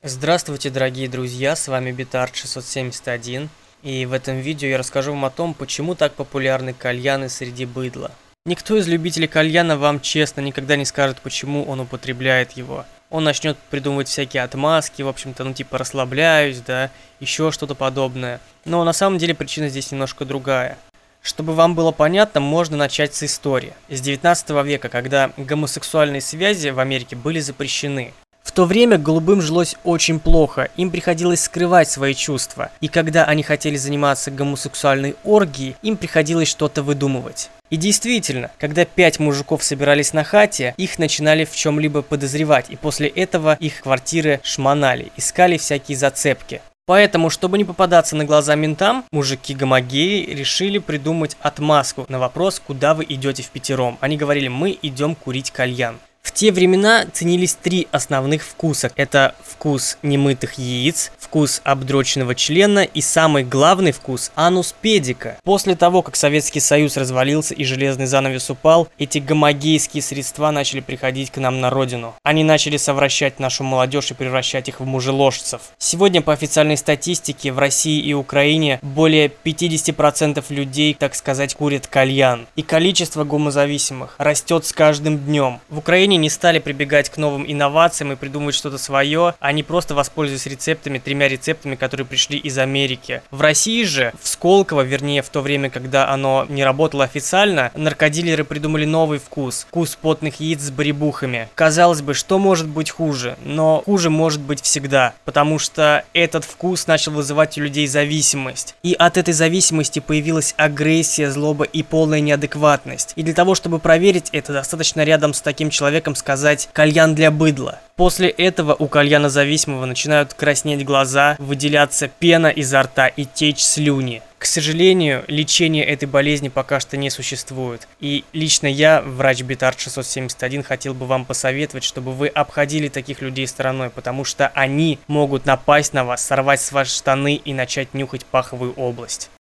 Здравствуйте, дорогие друзья, с вами Битард 671, и в этом видео я расскажу вам о том, почему так популярны кальяны среди быдла. Никто из любителей кальяна вам честно никогда не скажет, почему он употребляет его. Он начнет придумывать всякие отмазки, в общем-то, типа расслабляюсь, да, еще что-то подобное. Но на самом деле причина здесь немножко другая. Чтобы вам было понятно, можно начать с истории. С 19 века, когда гомосексуальные связи в Америке были запрещены. В то время голубым жилось очень плохо, им приходилось скрывать свои чувства, и когда они хотели заниматься гомосексуальной оргией, им приходилось что-то выдумывать. И действительно, когда 5 мужиков собирались на хате, их начинали в чем-либо подозревать, и после этого их квартиры шмонали, искали всякие зацепки. Поэтому, чтобы не попадаться на глаза ментам, мужики-гомогеи решили придумать отмазку на вопрос, куда вы идете впятером. Они говорили: мы идем курить кальян. В те времена ценились 3 основных вкуса. Это вкус немытых яиц, вкус обдроченного члена и самый главный вкус – анус педика. После того, как Советский Союз развалился и железный занавес упал, эти гомогейские средства начали приходить к нам на родину. Они начали совращать нашу молодежь и превращать их в мужеложцев. Сегодня по официальной статистике в России и Украине более 50% людей, так сказать, курят кальян. И количество гомозависимых растет с каждым днем. В Украине не стали прибегать к новым инновациям и придумывать что-то свое, они просто воспользовались рецептами, 3 рецептами, которые пришли из Америки. В России же, в Сколково, вернее в то время, когда оно не работало официально, наркодилеры придумали новый вкус. Вкус потных яиц с баребухами. Казалось бы, что может быть хуже? Но хуже может быть всегда, потому что этот вкус начал вызывать у людей зависимость. И от этой зависимости появилась агрессия, злоба и полная неадекватность. И для того, чтобы проверить это, достаточно рядом с таким человеком сказать «кальян для быдла». После этого у кальяна зависимого начинают краснеть глаза, выделяться пена изо рта и течь слюни. К сожалению, лечения этой болезни пока что не существует. И лично я, врач Битард 671, хотел бы вам посоветовать, чтобы вы обходили таких людей стороной, потому что они могут напасть на вас, сорвать с вас штаны и начать нюхать паховую область.